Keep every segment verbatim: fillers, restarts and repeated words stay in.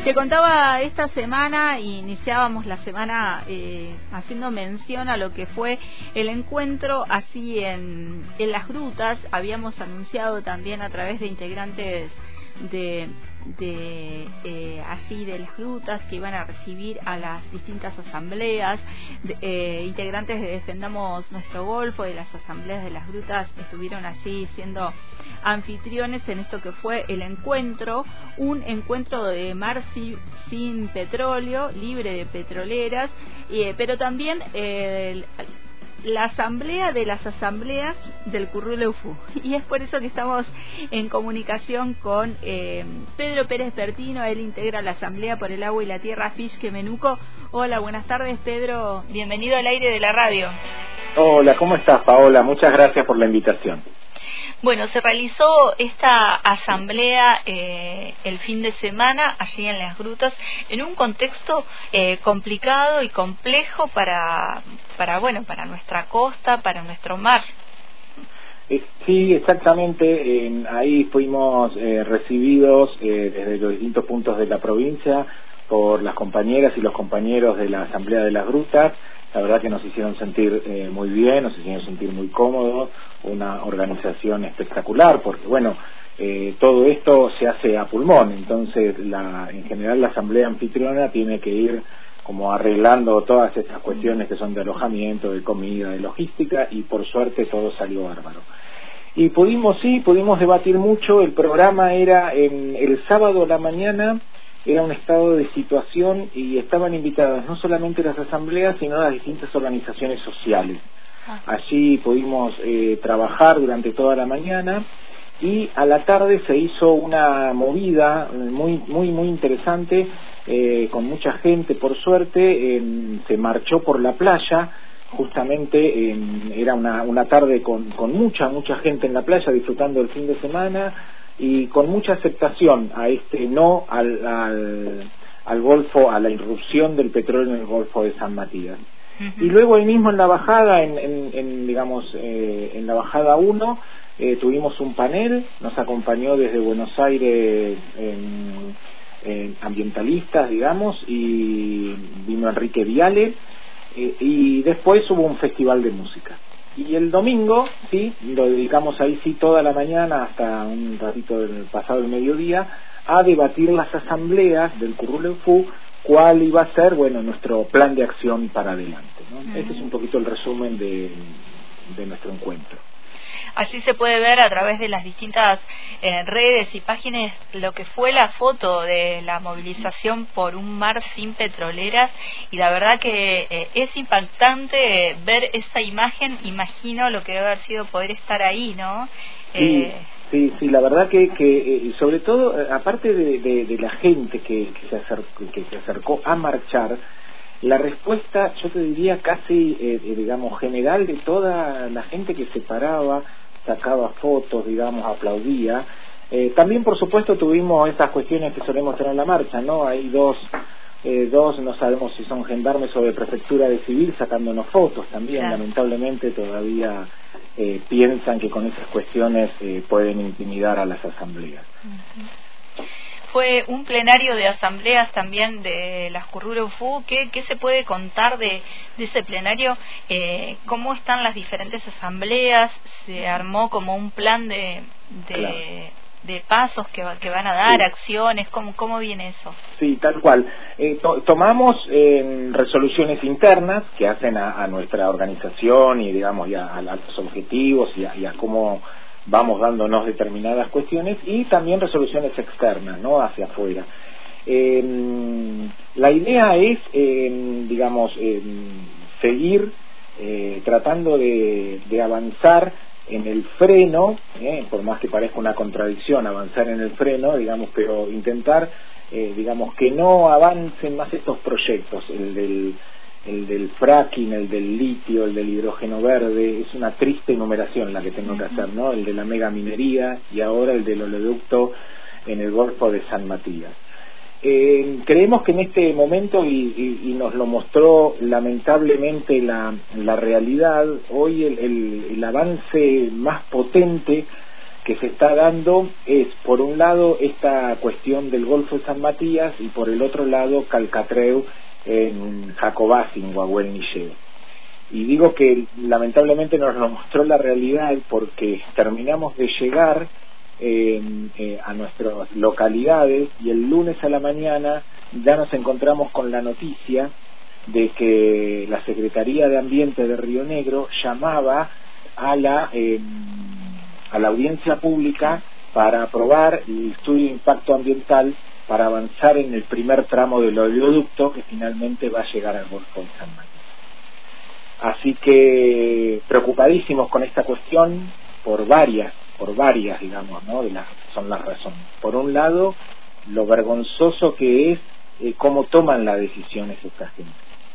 Te contaba esta semana, iniciábamos la semana eh, haciendo mención a lo que fue el encuentro así en, en las grutas. Habíamos anunciado también a través de integrantes de, de eh, allí de las grutas que iban a recibir a las distintas asambleas, de, eh, integrantes de Defendamos Nuestro Golfo, de las asambleas de las grutas, estuvieron allí siendo anfitriones en esto que fue el encuentro, un encuentro de mar sin, sin petróleo, libre de petroleras, eh, pero también eh, la asamblea de las asambleas del Curruleufú. Y es por eso que estamos en comunicación con eh, Pedro Pérez Bertino. Él integra la Asamblea por el Agua y la Tierra Fish Menuco. Hola, buenas tardes, Pedro. Bienvenido al aire de la radio. Hola, ¿cómo estás, Paola? Muchas gracias por la invitación. Bueno, se realizó esta asamblea eh, el fin de semana allí en las grutas en un contexto eh, complicado y complejo para, para bueno, para nuestra costa, para nuestro mar. Eh, sí, exactamente. Eh, ahí fuimos eh, recibidos eh, desde los distintos puntos de la provincia por las compañeras y los compañeros de la Asamblea de las Grutas. La verdad que nos hicieron sentir eh, muy bien, nos hicieron sentir muy cómodos, una organización espectacular, porque bueno, eh, todo esto se hace a pulmón, entonces la, en general la asamblea anfitriona tiene que ir como arreglando todas estas cuestiones que son de alojamiento, de comida, de logística, y por suerte todo salió bárbaro. Y pudimos, sí, pudimos debatir mucho. El programa era en el sábado a la mañana. Era un estado de situación y estaban invitadas no solamente las asambleas, sino las distintas organizaciones sociales. Allí pudimos eh, trabajar durante toda la mañana y a la tarde se hizo una movida muy muy muy interesante, eh, con mucha gente, por suerte. Eh, se marchó por la playa, justamente eh, era una, una tarde con, con mucha, mucha gente en la playa disfrutando el fin de semana, y con mucha aceptación a este no al, al, al Golfo, a la irrupción del petróleo en el Golfo de San Matías. Uh-huh. Y luego ahí mismo en la bajada, en, en, en digamos, eh, en la bajada uno, eh, tuvimos un panel, nos acompañó desde Buenos Aires en, en ambientalistas, digamos, y vino Enrique Viale, eh, y después hubo un festival de música. Y el domingo, sí, lo dedicamos ahí sí toda la mañana hasta un ratito del pasado el mediodía a debatir las asambleas del Curruleufú, cuál iba a ser, bueno, nuestro plan de acción para adelante, ¿no? Uh-huh. Este es un poquito el resumen de, de nuestro encuentro. Así se puede ver a través de las distintas eh, redes y páginas lo que fue la foto de la movilización por un mar sin petroleras, y la verdad que eh, es impactante ver esa imagen. Imagino lo que debe haber sido poder estar ahí, ¿no? Sí, eh... sí, sí, la verdad que, que eh, sobre todo, eh, aparte de, de, de la gente que, que, se acercó, que se acercó a marchar, la respuesta, yo te diría casi, eh, digamos, general de toda la gente que se paraba, sacaba fotos, digamos, aplaudía. Eh, también, por supuesto, tuvimos estas cuestiones que solemos tener en la marcha, ¿no? Hay dos, eh, dos, no sabemos si son gendarmes o de prefectura de civil sacándonos fotos también. Claro. Lamentablemente todavía eh, piensan que con esas cuestiones eh, pueden intimidar a las asambleas. Uh-huh. Fue un plenario de asambleas también de las Curruleufú. ¿Qué, qué se puede contar de, de ese plenario? Eh, ¿Cómo están las diferentes asambleas? ¿Se armó como un plan de, de, claro. de pasos que, que van a dar, sí. acciones? ¿Cómo, cómo viene eso? Sí, tal cual. Eh, to, tomamos eh, resoluciones internas que hacen a, a nuestra organización y, digamos, ya a, a los objetivos y a, y a cómo vamos dándonos determinadas cuestiones, y también resoluciones externas, ¿no?, hacia afuera. Eh, la idea es, eh, digamos, eh, seguir eh, tratando de, de avanzar en el freno, eh, por más que parezca una contradicción avanzar en el freno, digamos, pero intentar, eh, digamos, que no avancen más estos proyectos, el del el del fracking, el del litio, el del hidrógeno verde. Es una triste enumeración la que tengo que hacer, ¿no? El de la mega minería y ahora el del oleoducto en el Golfo de San Matías. Eh, creemos que en este momento, y, y, y nos lo mostró lamentablemente la, la realidad, hoy el, el, el avance más potente que se está dando es, por un lado, esta cuestión del Golfo de San Matías y por el otro lado, Calcatreu en Jacobasi, en Guaguel Nilleo. Y digo que lamentablemente nos lo mostró la realidad porque terminamos de llegar eh, eh, a nuestras localidades y el lunes a la mañana ya nos encontramos con la noticia de que la Secretaría de Ambiente de Río Negro llamaba a la eh, a la audiencia pública para aprobar el estudio de impacto ambiental para avanzar en el primer tramo del oleoducto que finalmente va a llegar al Golfo de San Matías. Así que preocupadísimos con esta cuestión por varias, por varias, digamos, ¿no? De las, son las razones. Por un lado, lo vergonzoso que es eh, cómo toman las decisiones esta gente.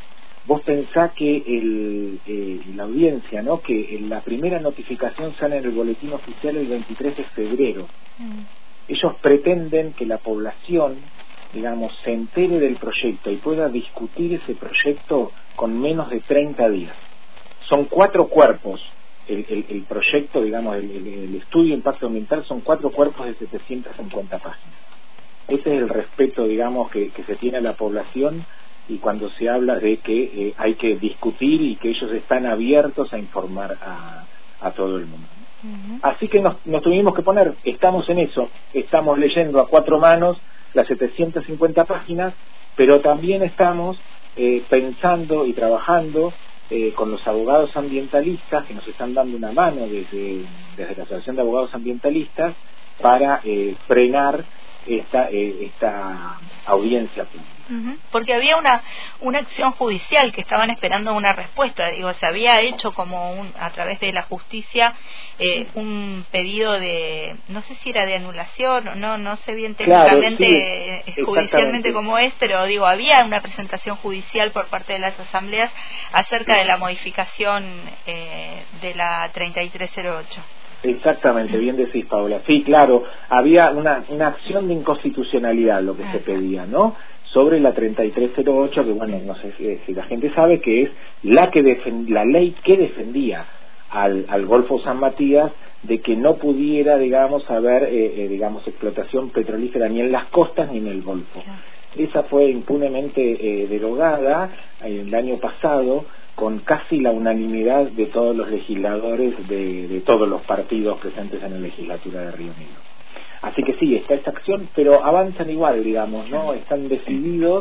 Vos pensá que el, eh, la audiencia, ¿no? Que la primera notificación sale en el boletín oficial el veintitrés de febrero. Mm. Ellos pretenden que la población, digamos, se entere del proyecto y pueda discutir ese proyecto con menos de treinta días. Son cuatro cuerpos. El, el, el proyecto, digamos, el, el, el estudio de impacto ambiental son cuatro cuerpos de setecientas cincuenta páginas. Ese es el respeto, digamos, que, que se tiene a la población y cuando se habla de que eh, hay que discutir y que ellos están abiertos a informar a, a todo el mundo. Uh-huh. Así que nos, nos tuvimos que poner, estamos en eso, estamos leyendo a cuatro manos las setecientas cincuenta páginas, pero también estamos eh, pensando y trabajando eh, con los abogados ambientalistas que nos están dando una mano desde, desde la Asociación de Abogados Ambientalistas para eh, frenar esta, eh, esta audiencia pública. Uh-huh. Porque había una una acción judicial que estaban esperando una respuesta, digo, se había hecho como un, a través de la justicia eh, un pedido de, no sé si era de anulación o no, no sé bien técnicamente, claro, sí, judicialmente cómo es, pero digo, había una presentación judicial por parte de las asambleas acerca de la modificación eh, de la treinta y tres cero ocho. Exactamente, bien decís, Paola. Sí, claro, había una, una acción de inconstitucionalidad lo que ah, se pedía, ¿no? Sobre la treinta y tres cero ocho, que bueno, no sé si, si la gente sabe que es la que defend, la ley que defendía al, al Golfo San Matías de que no pudiera, digamos, haber, eh, eh, digamos, explotación petrolífera ni en las costas ni en el Golfo. Esa fue impunemente eh, derogada el año pasado con casi la unanimidad de todos los legisladores de, de todos los partidos presentes en la legislatura de Río Negro. Así que sí, está esta acción, pero avanzan igual, digamos, ¿no? Están decididos,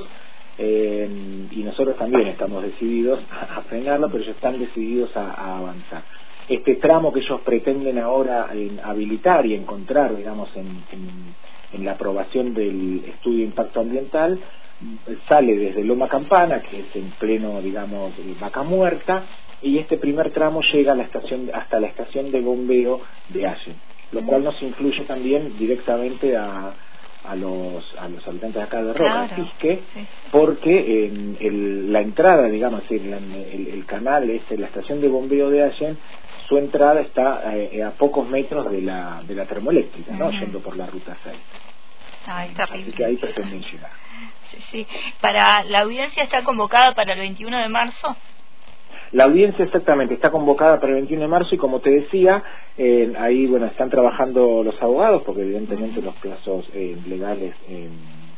eh, y nosotros también estamos decididos a, a frenarlo, pero ellos están decididos a, a avanzar. Este tramo que ellos pretenden ahora en, habilitar y encontrar, digamos, en, en, en la aprobación del estudio de impacto ambiental, sale desde Loma Campana, que es en pleno, digamos, Vaca Muerta, y este primer tramo llega a la estación, hasta la estación de bombeo de Allen, lo cual nos influye también directamente a, a los a los habitantes de acá de Roca, claro, Quisque, sí. Porque en el, la entrada, digamos, es decir, el, el canal, este, la estación de bombeo de Allen, su entrada está eh, a pocos metros de la de la termoeléctrica, ¿no? Uh-huh. Yendo por la ruta seis. Ay, terrible. Así que ahí pretenden llegar. Sí, sí. Para la audiencia está convocada para el veintiuno de marzo. La audiencia exactamente está convocada para el veintiuno de marzo y como te decía, eh, ahí bueno están trabajando los abogados porque evidentemente los plazos eh, legales eh,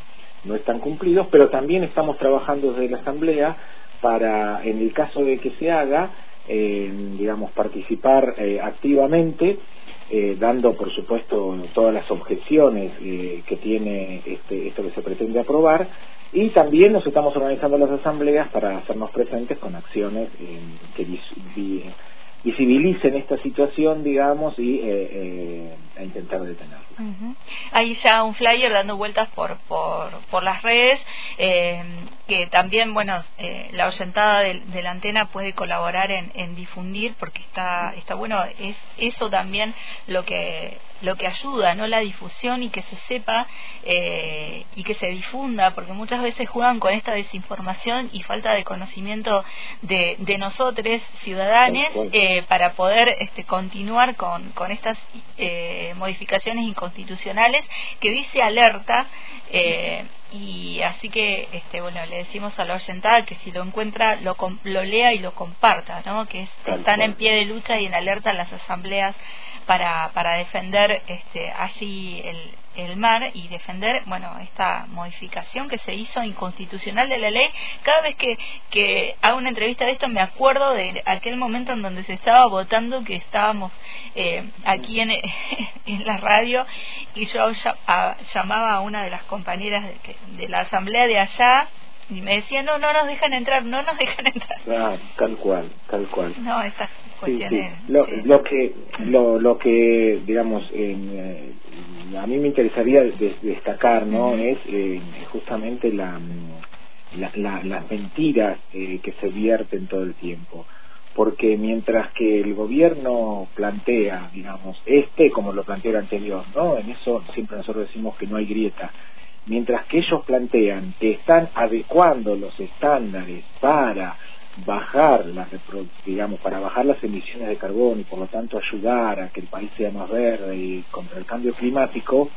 no están cumplidos, pero también estamos trabajando desde la asamblea para, en el caso de que se haga, eh, digamos, participar eh, activamente, eh, dando por supuesto todas las objeciones eh, que tiene este, esto que se pretende aprobar. Y también nos estamos organizando las asambleas para hacernos presentes con acciones eh, que vis, vi, visibilicen esta situación, digamos, y eh, eh, a intentar detenerla. Uh-huh. Hay ya un flyer dando vueltas por por, por las redes, eh, que también, bueno, eh, la oyentada de, de la antena puede colaborar en, en difundir, porque está está bueno, es eso también lo que lo que ayuda, ¿no? La difusión y que se sepa eh, y que se difunda, porque muchas veces juegan con esta desinformación y falta de conocimiento de, de nosotros, ciudadanos, eh, para poder este, continuar con, con estas eh, modificaciones inconstitucionales que dice alerta eh, y así que este bueno le decimos a la oyentada que si lo encuentra lo, lo lea y lo comparta, ¿no? Que es, están en pie de lucha y en alerta en las asambleas para para defender este allí el el mar y defender, bueno, esta modificación que se hizo inconstitucional de la ley. Cada vez que, que hago una entrevista de esto me acuerdo de aquel momento en donde se estaba votando, que estábamos eh, aquí en, en la radio, y yo llamaba a una de las compañeras de, de la asamblea de allá, y me decía, no, no nos dejan entrar, no nos dejan entrar. Ah, tal cual, tal cual. No, estas cuestiones... Sí, sí. Lo, eh, lo que, lo, lo que digamos, eh, a mí me interesaría de, destacar, ¿no? Uh-huh. Es eh, justamente la, la, la, las mentiras eh, que se vierten todo el tiempo. Porque mientras que el gobierno plantea, digamos, este como lo planteó el anterior, ¿no? En eso siempre nosotros decimos que no hay grieta. Mientras que ellos plantean que están adecuando los estándares para bajar las, digamos, para bajar las emisiones de carbono y por lo tanto ayudar a que el país sea más verde y contra el cambio climático,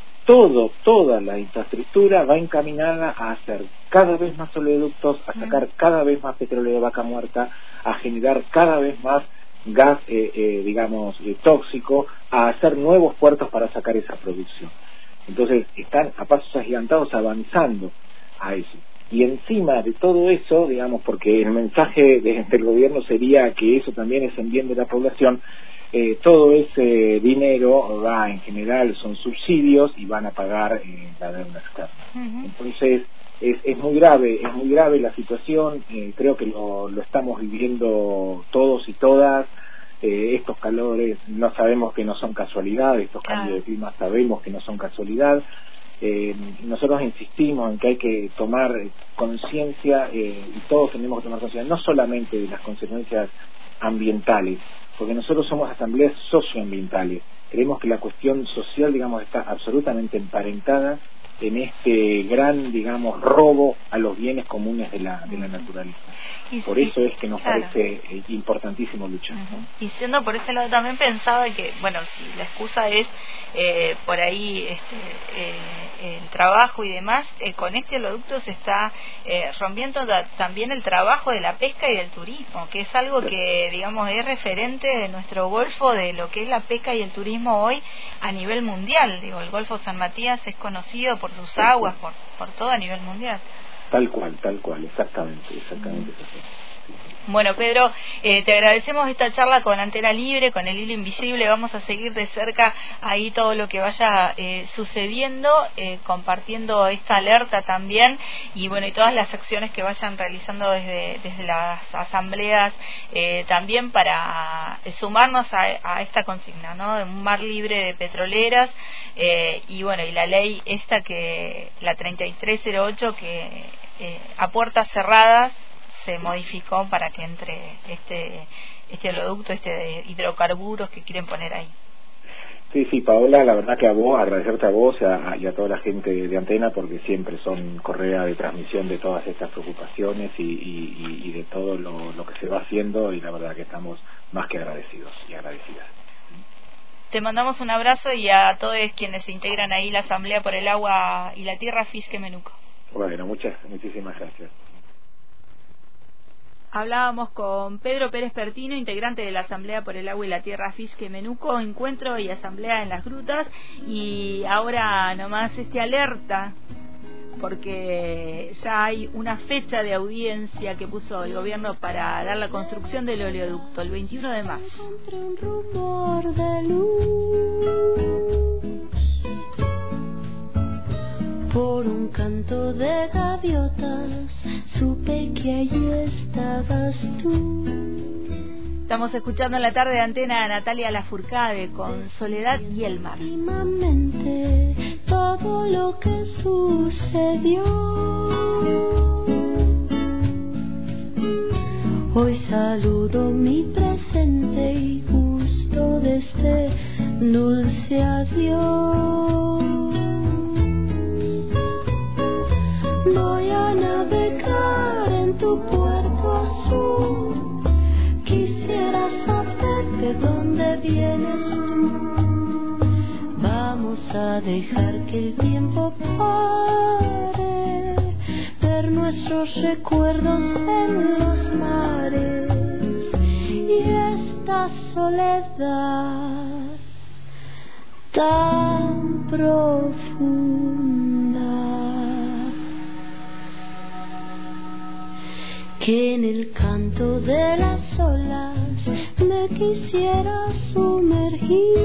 todo, toda la infraestructura va encaminada a hacer cada vez más oleoductos, a sacar cada vez más petróleo de vaca muerta, a generar cada vez más gas, eh, eh, digamos, eh, tóxico, a hacer nuevos puertos para sacar esa producción. Entonces están a pasos agigantados avanzando a eso. Y encima de todo eso, digamos, porque el mensaje de, del gobierno sería que eso también es en bien de la población, eh, todo ese dinero va en general, son subsidios y van a pagar eh, la deuda externa. Uh-huh. Entonces es, es muy grave, es muy grave la situación, eh, creo que lo, lo estamos viviendo todos y todas. Eh, estos calores no sabemos que no son casualidad, estos claro. cambios de clima sabemos que no son casualidad. Eh, nosotros insistimos en que hay que tomar conciencia eh, y todos tenemos que tomar conciencia no solamente de las consecuencias ambientales, porque nosotros somos asambleas socioambientales, creemos que la cuestión social, digamos, está absolutamente emparentada en este gran, digamos, robo a los bienes comunes de la, de la naturaleza. Y por sí, eso es que nos claro. parece eh, importantísimo luchar. Uh-huh. ¿no? Y siendo por ese lado también pensaba que, bueno, si la excusa es eh, por ahí este, eh, el trabajo y demás, eh, con este oleoducto se está eh, rompiendo da, también el trabajo de la pesca y del turismo, que es algo que, digamos, es referente de nuestro Golfo, de lo que es la pesca y el turismo hoy a nivel mundial. Digo, el Golfo San Matías es conocido por sus aguas, por, por todo a nivel mundial. Tal cual, tal cual, exactamente, exactamente. Mm. Bueno, Pedro, eh, te agradecemos esta charla con Antena Libre, con el Hilo Invisible. Vamos a seguir de cerca ahí todo lo que vaya eh, sucediendo, eh, compartiendo esta alerta también, y bueno, y todas las acciones que vayan realizando desde, desde las asambleas eh, también para sumarnos a, a esta consigna, ¿no? De un mar libre de petroleras, eh, y bueno, y la ley esta que, la treinta y tres cero ocho, que eh, a puertas cerradas se modificó para que entre este este oleoducto, este de hidrocarburos que quieren poner ahí. Sí, sí, Paola, la verdad que a vos, agradecerte a vos y a, y a toda la gente de Antena, porque siempre son correa de transmisión de todas estas preocupaciones y, y, y de todo lo, lo que se va haciendo, y la verdad que estamos más que agradecidos y agradecidas. Te mandamos un abrazo, y a todos quienes se integran ahí la Asamblea por el Agua y la Tierra, Fisque Menuco. Bueno, muchas, muchísimas gracias. Hablábamos con Pedro Pérez Pertino, integrante de la Asamblea por el Agua y la Tierra Fisque Menuco, encuentro y asamblea en las grutas, y ahora nomás este alerta, porque ya hay una fecha de audiencia que puso el gobierno para dar la construcción del oleoducto, el veintiuno de marzo. Un rumor de luz, por un canto de gaviotas, supe que allí estabas tú. Estamos escuchando en la tarde de Antena a Natalia Lafourcade con Soledad y el mar. Últimamente todo lo que sucedió, hoy saludo mi presente y gusto de este dulce adiós. Voy a navegar en tu puerto azul, quisiera saber de dónde vienes tú. Vamos a dejar que el tiempo pare, ver nuestros recuerdos en los mares y esta soledad tan profunda que en el canto de las olas me quisiera sumergir.